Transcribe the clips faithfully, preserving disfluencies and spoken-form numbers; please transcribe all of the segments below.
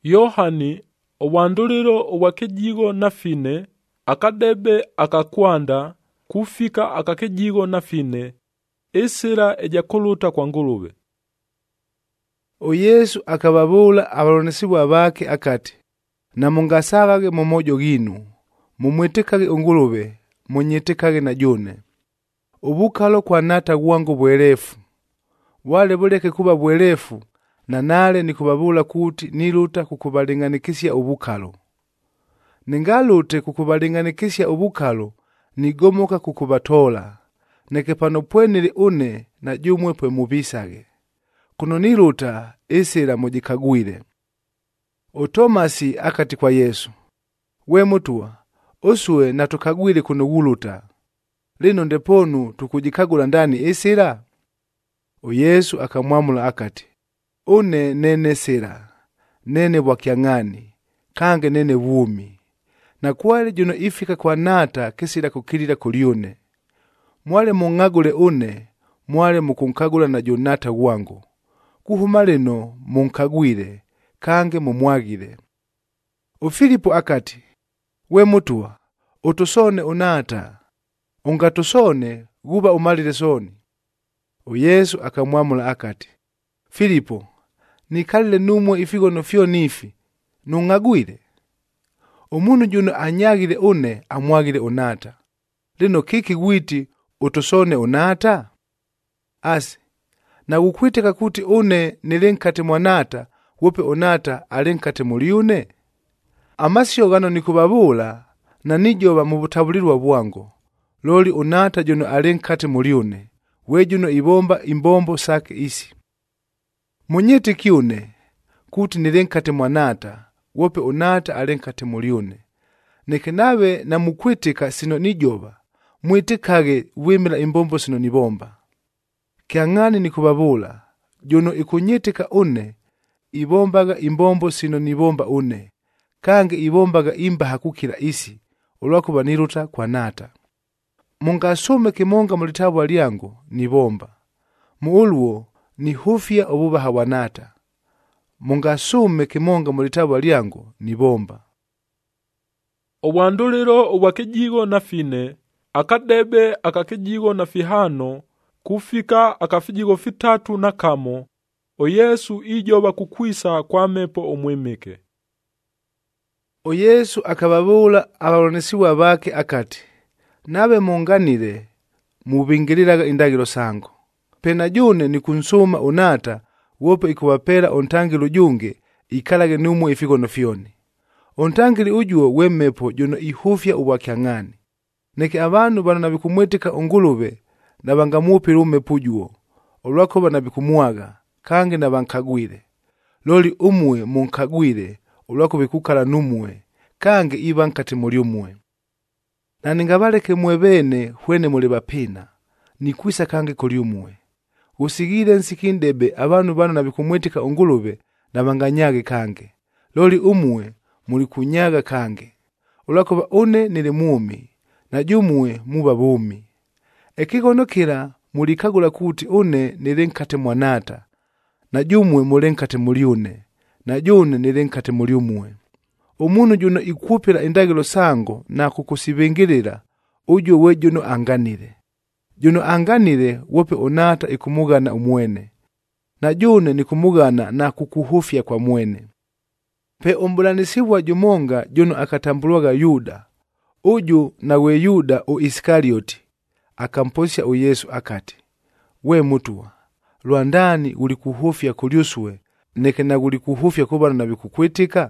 Yohani owanduliro owakejigo na fine akadebe akakwanda kufika akakejigo na fine esera ejakuluta kwa ngulube. O Yesu akababula abalonesibwa bake akati, namungasagage mu mojo ginu, mumwetekage ungulube, munyetekage na jone. Ubukalo kwa nata gwangu bwelefu. Wale buleke kuba bwelefu, na nale nikubabula kuti niluta kukubalinganikisya ubukalo. Ningalute kukubalinganikisya ubukalo, nigomoka kukubatola, neke pano pwenili une na jumwe pwe mubisage. Kuno niluta esera mujikagwile. O Tomasi akati kwa Yesu, we mutua, osue na tukagwile kuno guluta. Lino ndeponu tukujikagula ndani esera? O Yesu akamwamula akati, une nene sera, nene wakiangani, kange nene wumi. Na kuwale juno ifika kwa nata kesira kukilila kuliune. Mwale mungagule une, mwale mukunkagula na jonata wangu. Kuhumaleno munkagwile, kange mumwagile. O Filipo akati, we mutua, utusone unata, ungatusone guba umalile soni. O Yesu akamwamula akati, Filipo, nikalile numwe ifigono fyo nifi, nungagwile. Umunu juno anyagile une amwagile unata. Lino kiki gwiti utusone unata? Asi, na ukwiteka kuti une nilenkate mwanata, wope unata alenkate muliune? Amasio gano nikubabula, na nijoba mubutabulirwa bwango. Loli unata juno alenkate muliune, we juno ibomba imbombo sake isi. Munyete kiune, kuti nilenkate mwanata, wope unata alenkate muliune. Nekenawe na mukwitika sino nijoba, mwitikage wimila imbombo sino nibomba. Kiangani nikubabula, juno ikunyitika une, ibombaga imbombo sino nibomba une, kange ibombaga imba hakukila isi, ulwakuba niluta kwa nata. Mungasume kimonga mulitabu aliango, nibomba. Muuluo, ni hufia obubaha wanata. Mungasume kimonga mulitabu aliango, nibomba. Owanduliro owakejigo na fine, akadebe akakejigo na fihano, kufika akafijigo fitatu na kamo, o Yesu ijoba kukwisa kwa mepo omwemeke. O Yesu akababula abalonesiwa bake akati, nabe munganire, mubingiliraga indagiro sango. Pena june ni kunsuma unata, wope ikubapela ontangilo junge, ikalage numwe ifigono fyoni. Ontangili ujuo wemepo juno ihufya uwakiangani. Neke abantu bano nabikumwetika ungulube, nabangamupira umepo juo. Olwako banabikumuaga, kange nabankagwile. Loli umwe munkagwile, olwako bikukala numwe, kange ibankati muli umwe. Na ningabaleke mwebene hwene muli bapina, nikwisa kange kuli umwe. Usigile nsikindebe abantu bano nabikumwetika ungulube, nabanganyage kange. Loli umwe, muli kunyaga kange. Ulakoba une nile muumi, na jumwe muba bumi. Ekigonokera mulikagula kuti une nilenkate mwanata, na jumwe mulenkate muliune, na june nilenkate muliumwe. Umunu juno ikupira indagilo sango na kukusibingirira, ujo we juno anganire. Juno anganire wope unata ikumugana umwene, na june nikumugana na kukuhufya kwa mwene. Pe umbulanisiwa jumonga juno akatambulwaga Yuda, uju na we Yuda o Iskarioti, akamposya o Yesu akati, we mutua, luandani ulikuhufya kuliuswe, neke na ulikuhufya kubana na bikukwitika?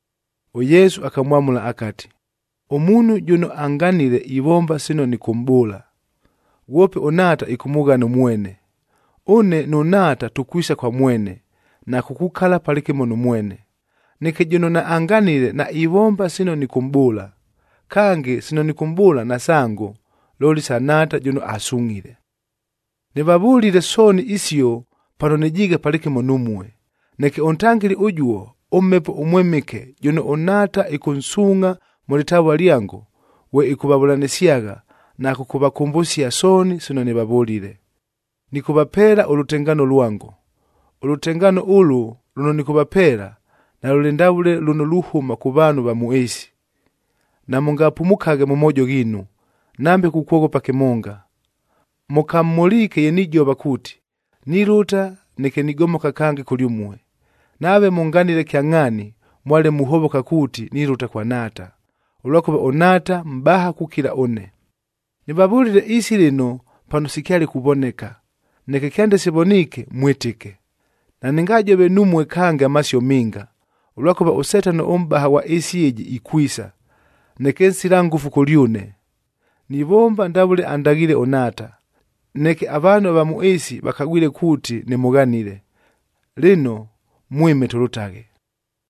O Yesu akamwamula akati, umunu juno anganire ibomba sino nikumbula, wope onata ikumugana mwene. Une nunata tukwisa kwa mwene, na kukukala palike mono mwene. Neke juno na anganire na ibomba sino nikumbula, kange sino nikumbula na sango, loli sanata juno asungire. Nibabulile soni isio pano nijiga palike monumwe, neke ontangili ujuo umepo umwemike juno onata ikunsunga mulitabu aliango, we ikubabulanisiaga na kukubakumbusya soni sino nibabulile. Nikubapela ulutengano luango. Ulutengano ulu luno nikubapela na lulendawule luno luhuma ku bantu ba mu esi. Na mungapumukage mu mojo ginu, nambe kukuogopa kemonga. Mukamulike yenijoba kuti, niluta neke nigomoka kange kulyumwe. Nawe munganire kyang'ani, mwale muhoboka kuti niluta kwa nata. Ulwakuba onata mbaha kukila one. Nibabulire isi lino pano sikyali kuboneka. Neke kyande sibonike mwitike. Na ningajobe numwe kange amasyo minga. Ulwakuba usetano ombaha wa isi eji ikwisa. Neke nsila ngufu kulyune. Nibomba ndabule andagile onata. Neke abantu ba mu esi bakagwile kuti nimuganire. Lino mwime tulutage.